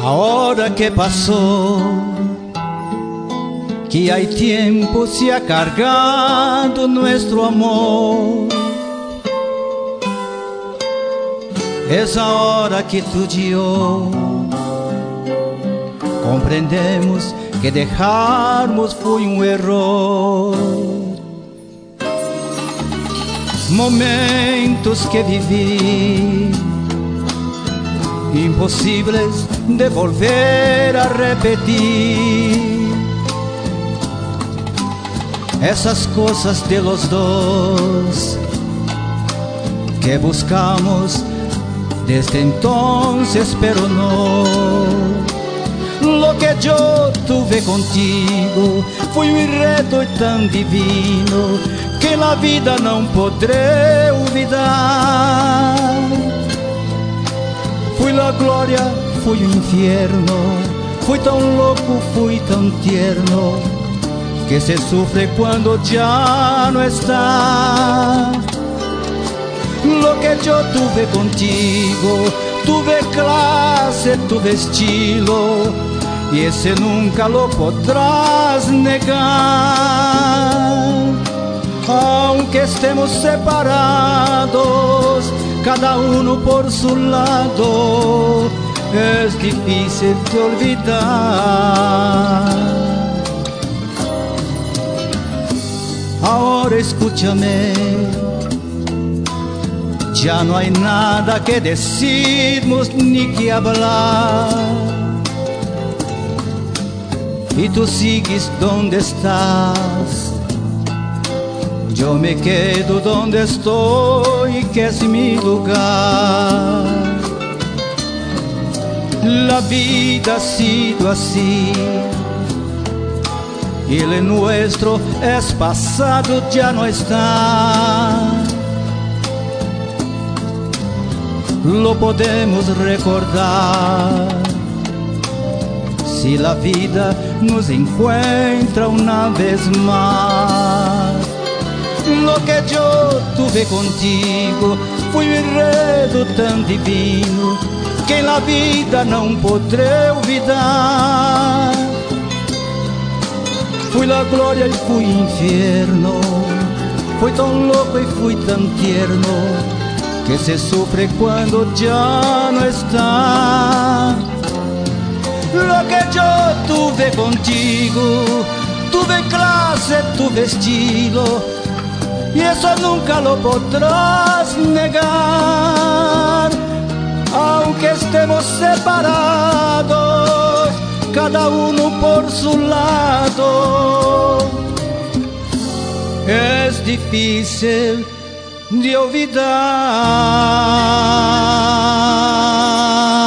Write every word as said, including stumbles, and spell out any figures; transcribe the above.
Ahora que pasó, que hay tiempo se ha cargado nuestro amor, es ahora que tú y yo comprendemos que dejarnos fue un error. Momentos que viví, imposibles de volver a repetir. Esas cosas de los dos que buscamos desde entonces, pero no. Lo que yo tuve contigo fue un enredo tan divino que la vida no podré olvidar. Fui la gloria, fui un infierno, fui tan loco, fui tan tierno, que se sufre cuando ya no está. Lo que yo tuve contigo, tuve clase, tuve estilo, y ese nunca lo podrás negar. Aunque estemos separados, cada uno por su lado, es difícil de olvidar. Ahora escúchame, ya no hay nada que decirnos ni que hablar. Y tú sigues donde estás, yo me quedo donde estoy, que es mi lugar. La vida ha sido así, y el nuestro es pasado, ya no está. Lo podemos recordar si la vida nos encuentra una vez más. Lo que yo tuve contigo fue un enredo tan divino que en la vida no podré olvidar. Fui la gloria y fui infierno, fui tan loco y fui tan tierno, que se sufre cuando ya no está. Lo que yo tuve contigo, tuve clase, tuve estilo, y eso nunca lo podrás negar. Aunque estemos separados, cada uno por su lado, es difícil de olvidar.